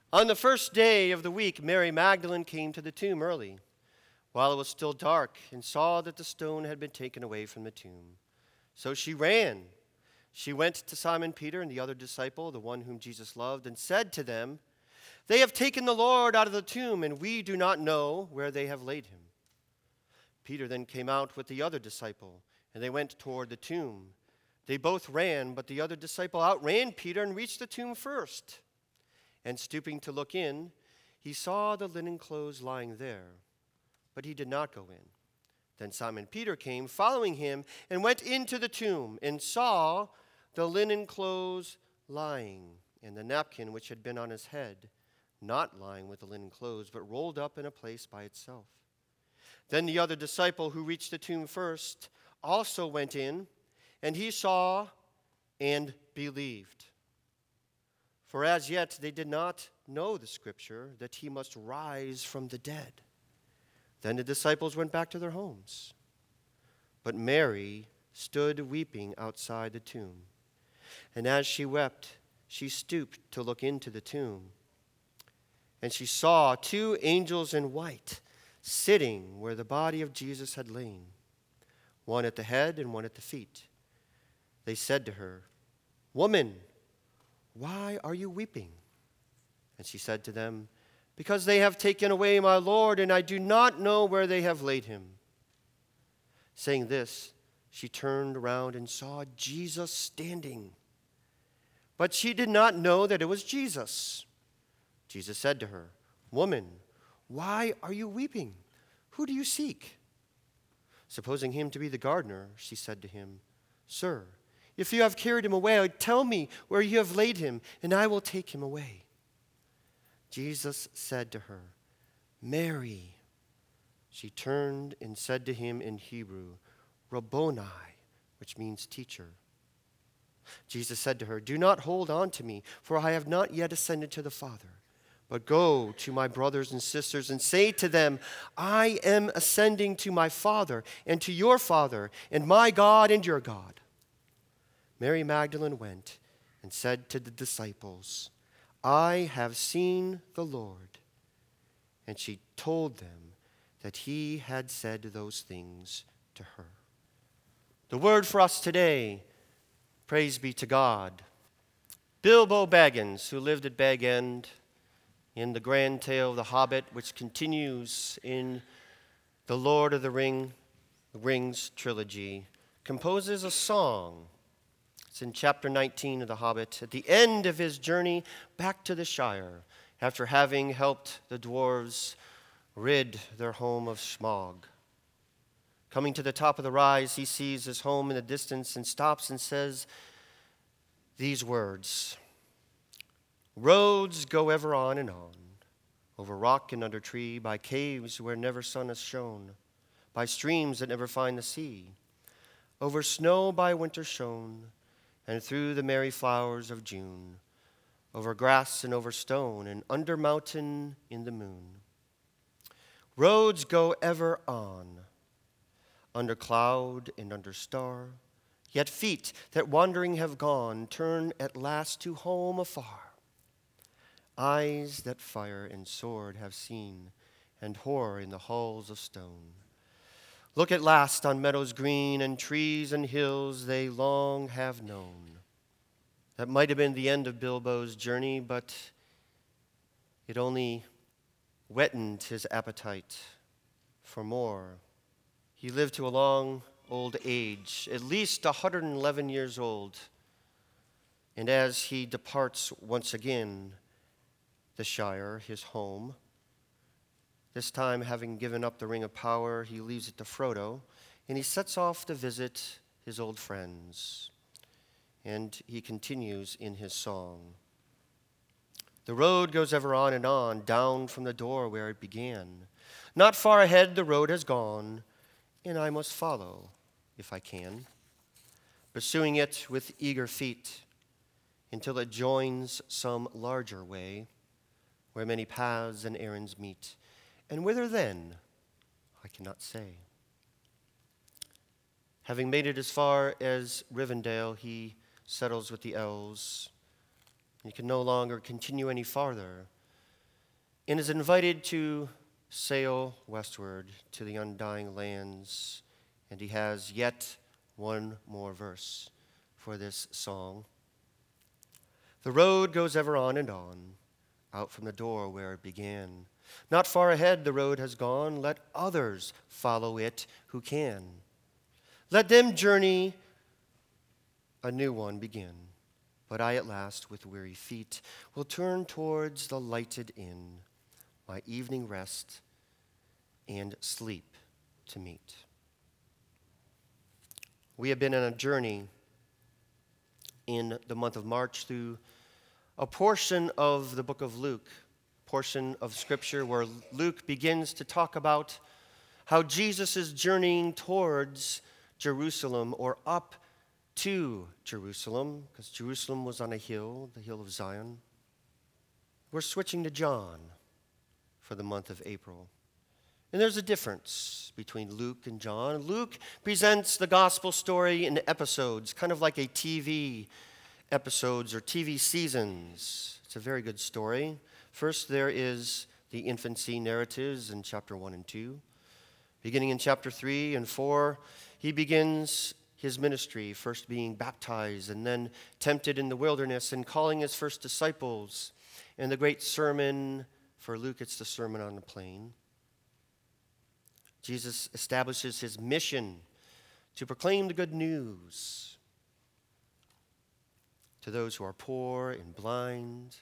On the first day of the week, Mary Magdalene came to the tomb early, while it was still dark, and saw that the stone had been taken away from the tomb. So she ran. She went to Simon Peter and the other disciple, the one whom Jesus loved, and said to them, "They have taken the Lord out of the tomb, and we do not know where they have laid him." Peter then came out with the other disciple, and they went toward the tomb. They both ran, but the other disciple outran Peter and reached the tomb first. And stooping to look in, he saw the linen clothes lying there, but he did not go in. Then Simon Peter came, following him, and went into the tomb, and saw the linen clothes lying, and the napkin which had been on his head, not lying with the linen clothes, but rolled up in a place by itself. Then the other disciple who reached the tomb first also went in, and he saw and believed. For as yet they did not know the scripture that he must rise from the dead. Then the disciples went back to their homes. But Mary stood weeping outside the tomb. And as she wept, she stooped to look into the tomb. And she saw two angels in white sitting where the body of Jesus had lain, one at the head and one at the feet. They said to her, "Woman, why are you weeping?" And she said to them, "Because they have taken away my Lord, and I do not know where they have laid him." Saying this, she turned around and saw Jesus standing. But she did not know that it was Jesus. Jesus said to her, "Woman, why are you weeping? Who do you seek?" Supposing him to be the gardener, she said to him, "Sir, if you have carried him away, tell me where you have laid him, and I will take him away." Jesus said to her, "Mary." She turned and said to him in Hebrew, "Rabboni," which means teacher. Jesus said to her, "Do not hold on to me, for I have not yet ascended to the Father. But go to my brothers and sisters and say to them, I am ascending to my Father and to your Father, and my God and your God." Mary Magdalene went and said to the disciples, "I have seen the Lord." And she told them that he had said those things to her. The word for us today, praise be to God. Bilbo Baggins, who lived at Bag End, in the grand tale of The Hobbit, which continues in the Lord of the Rings trilogy, composes a song. It's in chapter 19 of The Hobbit, at the end of his journey back to the Shire, after having helped the dwarves rid their home of smog. Coming to the top of the rise, he sees his home in the distance and stops and says these words, "Roads go ever on and on, over rock and under tree, by caves where never sun has shone, by streams that never find the sea, over snow by winter shown, and through the merry flowers of June, over grass and over stone, and under mountain in the moon. Roads go ever on, under cloud and under star, yet feet that wandering have gone turn at last to home afar. Eyes that fire and sword have seen, and horror in the halls of stone, look at last on meadows green and trees and hills they long have known." That might have been the end of Bilbo's journey, but it only whetted his appetite for more. He lived to a long old age, at least 111 years old. And as he departs once again the Shire, his home, this time having given up the Ring of Power, he leaves it to Frodo, and he sets off to visit his old friends. And he continues in his song. The road goes ever on and on, down from the door where it began. Not far ahead the road has gone, and I must follow if I can, pursuing it with eager feet until it joins some larger way where many paths and errands meet. And whither then, I cannot say. Having made it as far as Rivendell, he settles with the elves. He can no longer continue any farther, and is invited to sail westward to the undying lands. And he has yet one more verse for this song. The road goes ever on and on, out from the door where it began. Not far ahead the road has gone, let others follow it who can. Let them journey, a new one begin. But I at last, with weary feet, will turn towards the lighted inn, my evening rest and sleep to meet. We have been on a journey in the month of March through a portion of the book of Luke, portion of Scripture where Luke begins to talk about how Jesus is journeying towards Jerusalem, or up to Jerusalem, because Jerusalem was on a hill, the hill of Zion. We're switching to John for the month of April. And there's a difference between Luke and John. Luke presents the gospel story in episodes, kind of like a TV episodes or TV seasons. It's a very good story. First, there is the infancy narratives in chapter 1 and 2. Beginning in chapter 3 and 4, he begins his ministry, first being baptized and then tempted in the wilderness and calling his first disciples. And the great sermon, for Luke, it's the Sermon on the Plain. Jesus establishes his mission to proclaim the good news to those who are poor and blind.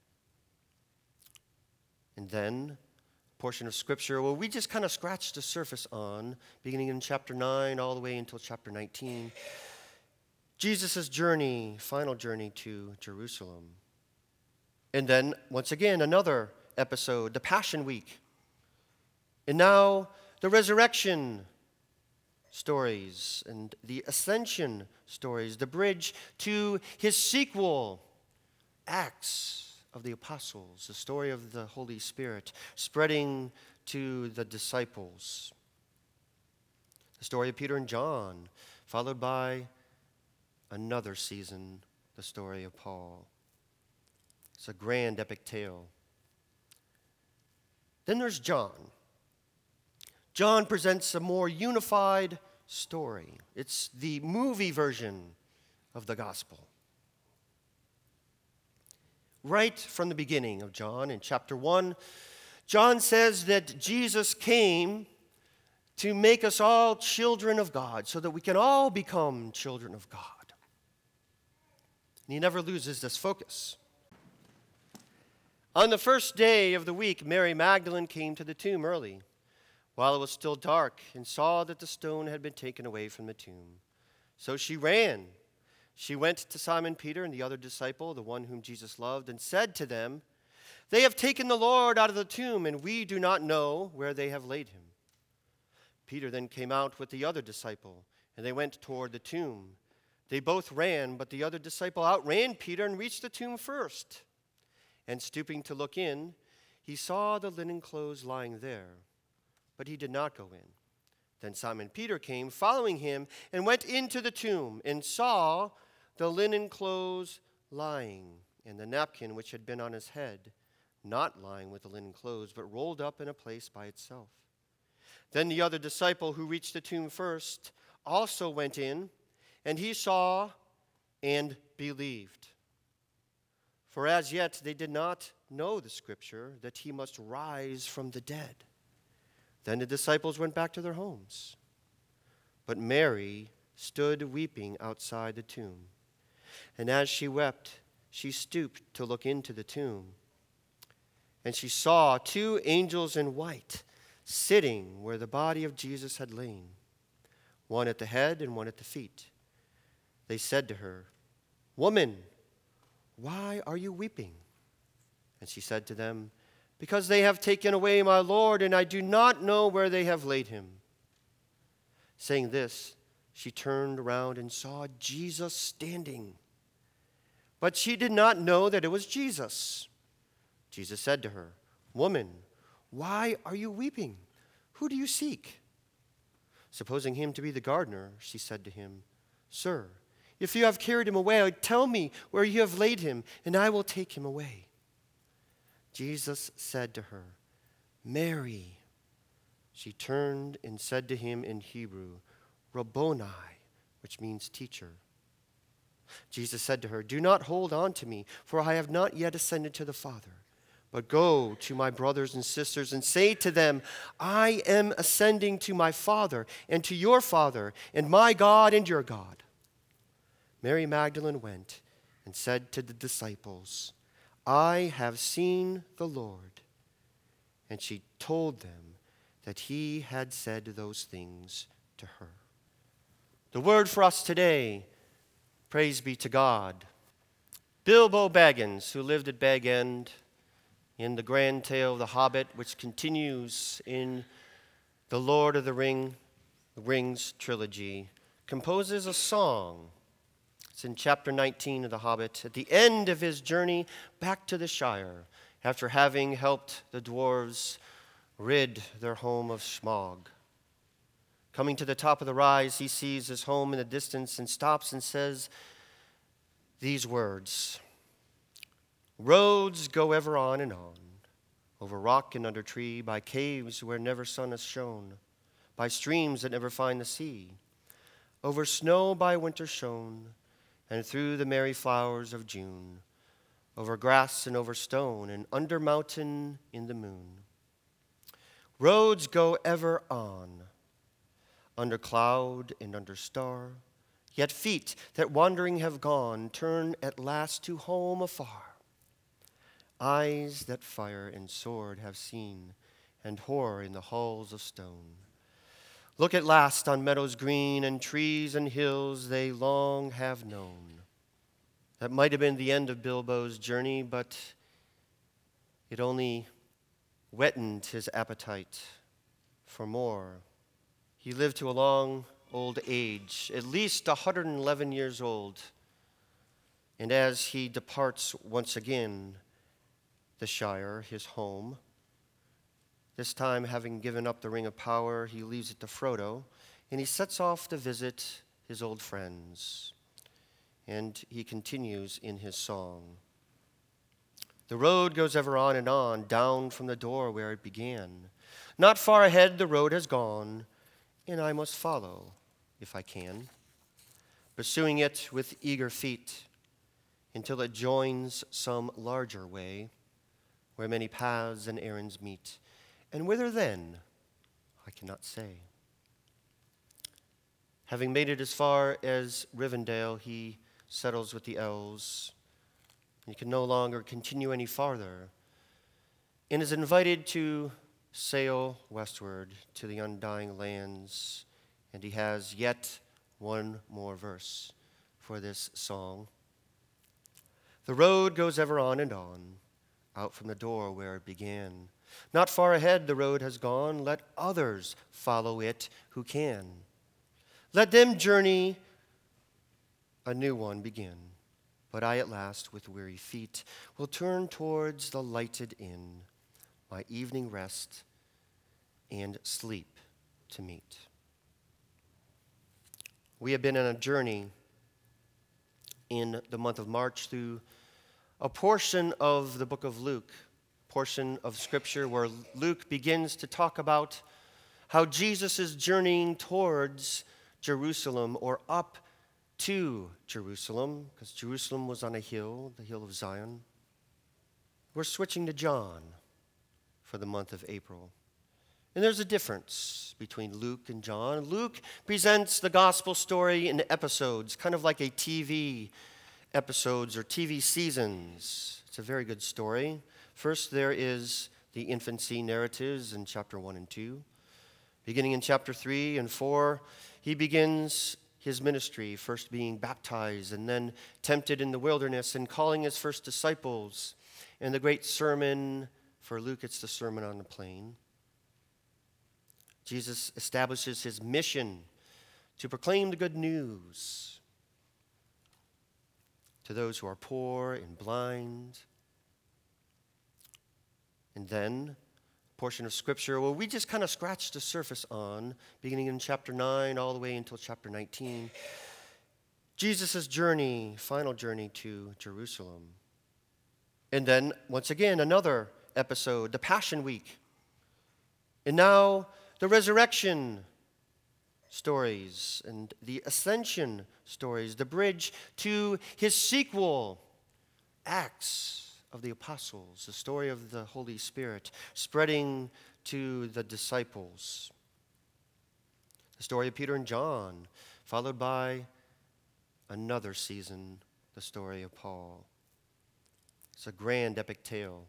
And then a portion of Scripture, well, we just kind of scratched the surface on, beginning in chapter 9 all the way until chapter 19, Jesus' journey, final journey to Jerusalem. And then, once again, another episode, the Passion Week. And now, the resurrection stories and the ascension stories, the bridge to his sequel, Acts of the Apostles, the story of the Holy Spirit spreading to the disciples. The story of Peter and John, followed by another season, the story of Paul. It's a grand epic tale. Then there's John. John presents a more unified story. It's the movie version of the gospel. Right from the beginning of John, in chapter 1, John says that Jesus came to make us all children of God so that we can all become children of God. And he never loses this focus. On the first day of the week, Mary Magdalene came to the tomb early, while it was still dark, and saw that the stone had been taken away from the tomb. So she ran. She went to Simon Peter and the other disciple, the one whom Jesus loved, and said to them, "They have taken the Lord out of the tomb, and we do not know where they have laid him." Peter then came out with the other disciple, and they went toward the tomb. They both ran, but the other disciple outran Peter and reached the tomb first. And stooping to look in, he saw the linen clothes lying there, but he did not go in. Then Simon Peter came, following him, and went into the tomb, and saw the linen clothes lying, and the napkin which had been on his head, not lying with the linen clothes, but rolled up in a place by itself. Then the other disciple who reached the tomb first also went in, and he saw and believed. For as yet they did not know the scripture that he must rise from the dead. Then the disciples went back to their homes. But Mary stood weeping outside the tomb. And as she wept, she stooped to look into the tomb. And she saw two angels in white sitting where the body of Jesus had lain, one at the head and one at the feet. They said to her, "Woman, why are you weeping?" And she said to them, "Because they have taken away my Lord, and I do not know where they have laid him." Saying this, she turned around and saw Jesus standing. But she did not know that it was Jesus. Jesus said to her, "Woman, why are you weeping? Who do you seek?" Supposing him to be the gardener, she said to him, "Sir, if you have carried him away, tell me where you have laid him, and I will take him away." Jesus said to her, "Mary." She turned and said to him in Hebrew, "Rabboni," which means teacher. Jesus said to her, "Do not hold on to me, for I have not yet ascended to the Father. But go to my brothers and sisters and say to them, I am ascending to my Father and to your Father, and my God and your God." Mary Magdalene went and said to the disciples, "I have seen the Lord." And she told them that he had said those things to her. The word for us today, praise be to God. Bilbo Baggins, who lived at Bag End, in the grand tale of The Hobbit, which continues in the Lord of the Rings trilogy, composes a song. It's in chapter 19 of The Hobbit, at the end of his journey back to the Shire, after having helped the dwarves rid their home of smog. Coming to the top of the rise, he sees his home in the distance and stops and says these words, "Roads go ever on and on, over rock and under tree, by caves where never sun has shone, by streams that never find the sea, over snow by winter shown, and through the merry flowers of June, over grass and over stone, and under mountain in the moon. Roads go ever on, under cloud and under star, yet feet that wandering have gone turn at last to home afar. Eyes that fire and sword have seen, and horror in the halls of stone, look at last on meadows green and trees and hills they long have known." That might have been the end of Bilbo's journey, but it only whetted his appetite for more. He lived to a long old age, at least 111 years old. And as he departs once again the Shire, his home, this time having given up the Ring of Power, he leaves it to Frodo, and he sets off to visit his old friends. And he continues in his song. The road goes ever on and on, down from the door where it began. Not far ahead the road has gone, and I must follow if I can, pursuing it with eager feet until it joins some larger way where many paths and errands meet. And whither then, I cannot say. Having made it as far as Rivendell, he settles with the elves. He can no longer continue any farther and is invited to sail westward to the undying lands. And he has yet one more verse for this song. The road goes ever on and on, out from the door where it began. Not far ahead the road has gone, let others follow it who can. Let them journey, a new one begin. But I at last, with weary feet, will turn towards the lighted inn, my evening rest and sleep to meet. We have been on a journey in the month of March through a portion of the book of Luke, portion of Scripture where Luke begins to talk about how Jesus is journeying towards Jerusalem, or up to Jerusalem, because Jerusalem was on a hill, the hill of Zion. We're switching to John for the month of April. And there's a difference between Luke and John. Luke presents the gospel story in episodes, kind of like a TV episodes or TV seasons. It's a very good story. First, there is the infancy narratives in chapter 1 and 2. Beginning in chapter 3 and 4, he begins his ministry, first being baptized and then tempted in the wilderness and calling his first disciples. And the great sermon, for Luke, it's the Sermon on the Plain. Jesus establishes his mission to proclaim the good news to those who are poor and blind. And then, a portion of Scripture, well, we just kind of scratched the surface on, beginning in chapter 9 all the way until chapter 19, Jesus' journey, final journey to Jerusalem. And then, once again, another episode, the Passion Week. And now the resurrection stories and the ascension stories, the bridge to his sequel, Acts of the Apostles, the story of the Holy Spirit spreading to the disciples. The story of Peter and John, followed by another season, the story of Paul. It's a grand epic tale.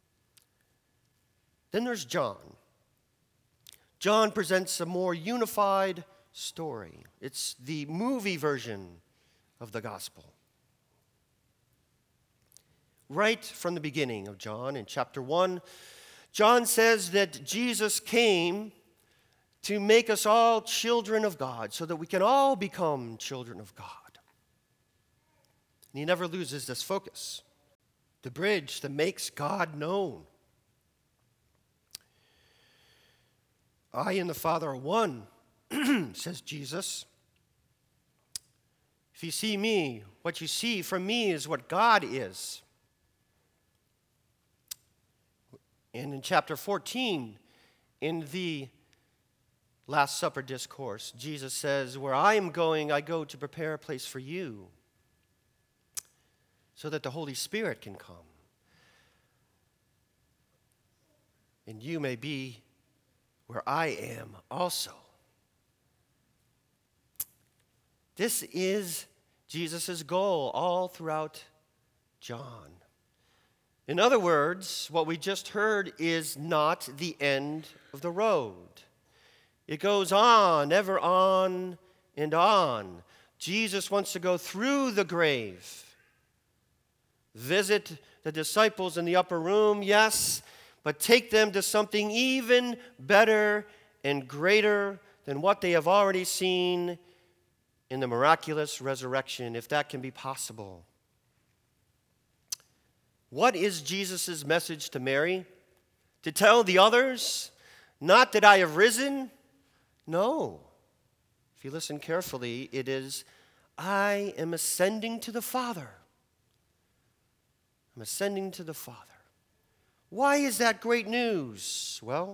Then there's John. John presents a more unified story. It's the movie version of the gospel. Right from the beginning of John, in chapter 1, John says that Jesus came to make us all children of God so that we can all become children of God. And he never loses this focus, the bridge that makes God known. I and the Father are one, says Jesus. If you see me, what you see from me is what God is. And in chapter 14, in the Last Supper discourse, Jesus says, where I am going, I go to prepare a place for you, so that the Holy Spirit can come. And you may be where I am also. This is Jesus' goal all throughout John. In other words, what we just heard is not the end of the road. It goes on, ever on and on. Jesus wants to go through the grave, visit the disciples in the upper room, yes, but take them to something even better and greater than what they have already seen in the miraculous resurrection, if that can be possible. What is Jesus' message to Mary? To tell the others, not that I have risen? No. If you listen carefully, it is, I am ascending to the Father. I'm ascending to the Father. Why is that great news? Well,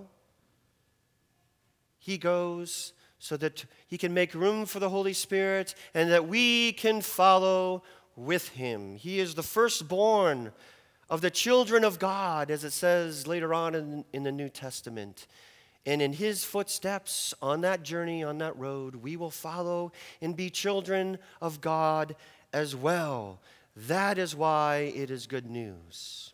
he goes so that he can make room for the Holy Spirit and that we can follow with him. He is the firstborn of the children of God, as it says later on in the New Testament. And in his footsteps on that journey, on that road, we will follow and be children of God as well. That is why it is good news.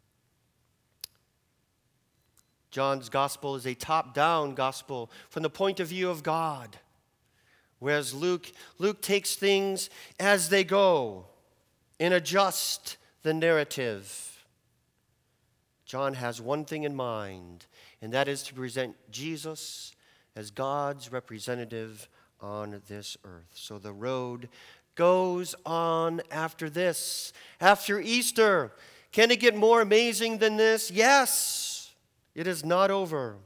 John's gospel is a top-down gospel from the point of view of God, whereas Luke takes things as they go and adjusts the narrative. John has one thing in mind, and that is to present Jesus as God's representative on this earth. So the road goes on after this, after Easter. Can it get more amazing than this? Yes. It is not over.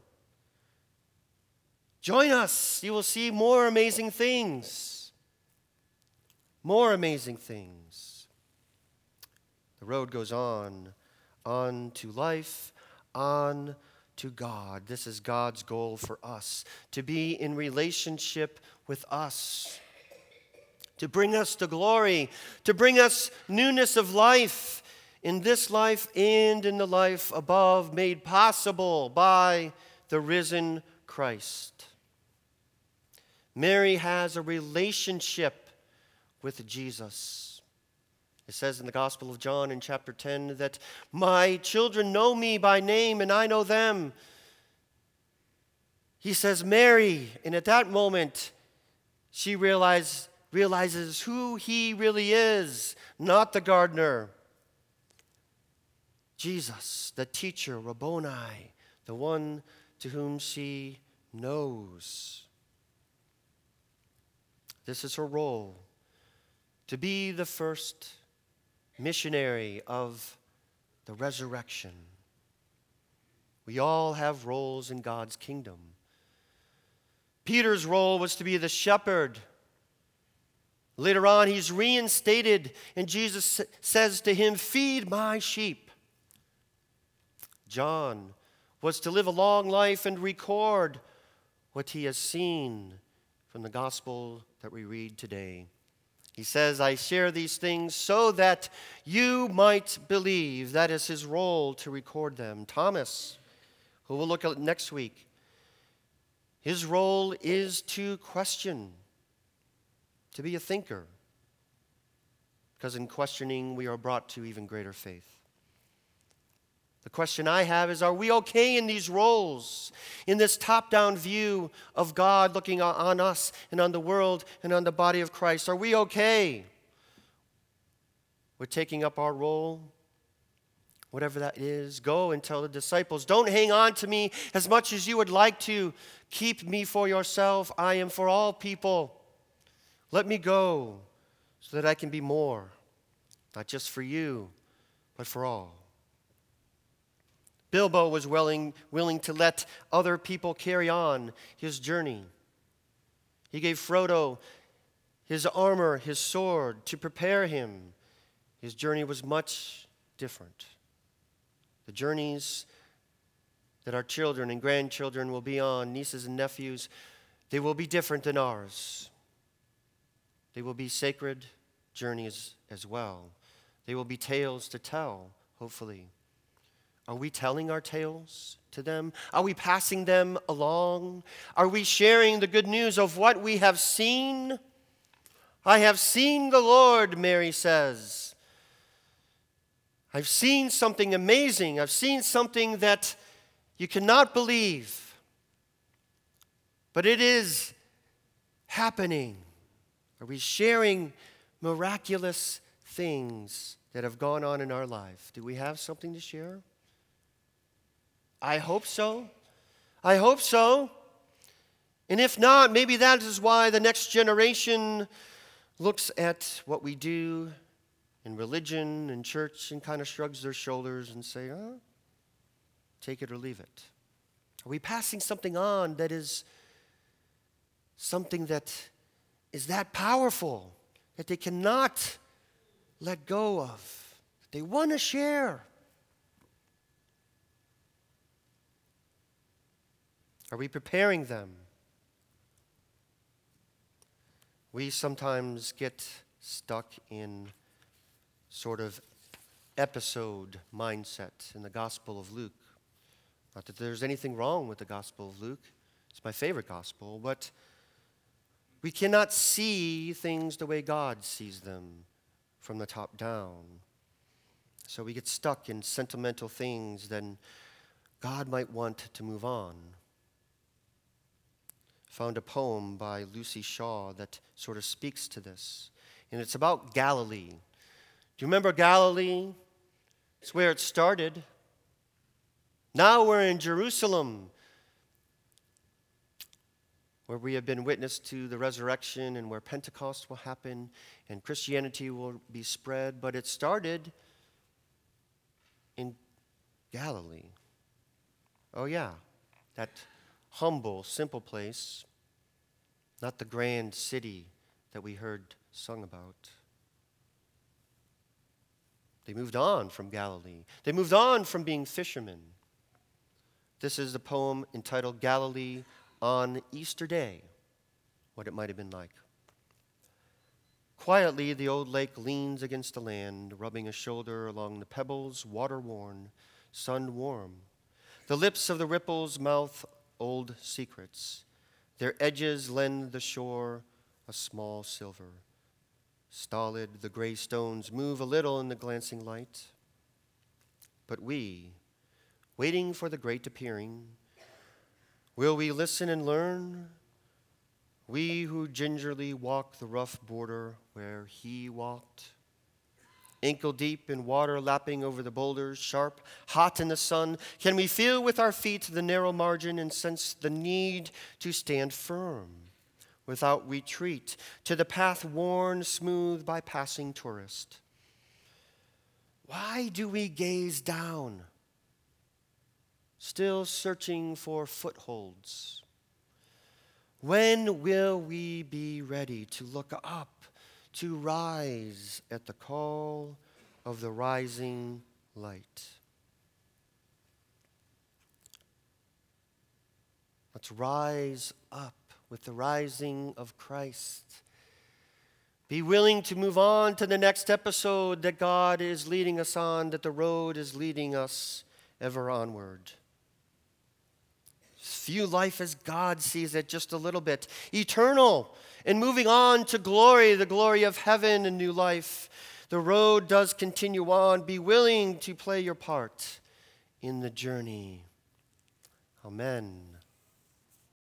Join us. You will see more amazing things. More amazing things. The road goes on to life, on to God. This is God's goal for us, to be in relationship with us, to bring us to glory, to bring us newness of life, in this life and in the life above, made possible by the risen Christ. Mary has a relationship with Jesus. It says in the Gospel of John in chapter 10 that my children know me by name and I know them. He says, Mary, and at that moment, she realizes who he really is, not the gardener. Jesus, the teacher, Rabboni, the one to whom she knows. This is her role, to be the first missionary of the resurrection. We all have roles in God's kingdom. Peter's role was to be the shepherd. Later on, he's reinstated, and Jesus says to him, feed my sheep. John was to live a long life and record what he has seen from the gospel that we read today. He says, I share these things so that you might believe. That is his role, to record them. Thomas, who we'll look at next week, his role is to question, to be a thinker, because in questioning we are brought to even greater faith. The question I have is, are we okay in these roles, in this top-down view of God looking on us and on the world and on the body of Christ? Are we okay with taking up our role? Whatever that is, go and tell the disciples, don't hang on to me as much as you would like to. Keep me for yourself. I am for all people. Let me go so that I can be more, not just for you, but for all. Bilbo was willing to let other people carry on his journey. He gave Frodo his armor, his sword, to prepare him. His journey was much different. The journeys that our children and grandchildren will be on, nieces and nephews, they will be different than ours. They will be sacred journeys as well. They will be tales to tell, hopefully. Are we telling our tales to them? Are we passing them along? Are we sharing the good news of what we have seen? I have seen the Lord, Mary says. I've seen something amazing. I've seen something that you cannot believe. But it is happening. Are we sharing miraculous things that have gone on in our life? Do we have something to share? I hope so. I hope so. And if not, maybe that is why the next generation looks at what we do in religion and church and kind of shrugs their shoulders and say, take it or leave it. Are we passing something on that is something that is that powerful that they cannot let go of, that they want to share? Are we preparing them? We sometimes get stuck in sort of episode mindset in the Gospel of Luke. Not that there's anything wrong with the Gospel of Luke. It's my favorite gospel, but we cannot see things the way God sees them from the top down. So we get stuck in sentimental things, then God might want to move on. Found a poem by Lucy Shaw that sort of speaks to this. And it's about Galilee. Do you remember Galilee? It's where it started. Now we're in Jerusalem, where we have been witness to the resurrection and where Pentecost will happen and Christianity will be spread. But it started in Galilee. Oh yeah, that humble, simple place, not the grand city that we heard sung about. They moved on from Galilee. They moved on from being fishermen. This is the poem entitled Galilee on Easter Day, what it might have been like. Quietly, the old lake leans against the land, rubbing a shoulder along the pebbles, water-worn, sun-warm. The lips of the ripples mouth old secrets. Their edges lend the shore a small silver. Stolid, the gray stones move a little in the glancing light. But we, waiting for the great appearing, will we listen and learn? We who gingerly walk the rough border where he walked. Ankle deep in water lapping over the boulders, sharp, hot in the sun, can we feel with our feet the narrow margin and sense the need to stand firm without retreat to the path worn smooth by passing tourist? Why do we gaze down, still searching for footholds? When will we be ready to look up, to rise at the call of the rising light? Let's rise up with the rising of Christ. Be willing to move on to the next episode that God is leading us on, that the road is leading us ever onward. View life as God sees it just a little bit. Eternal, and moving on to glory, the glory of heaven and new life. The road does continue on. Be willing to play your part in the journey. Amen.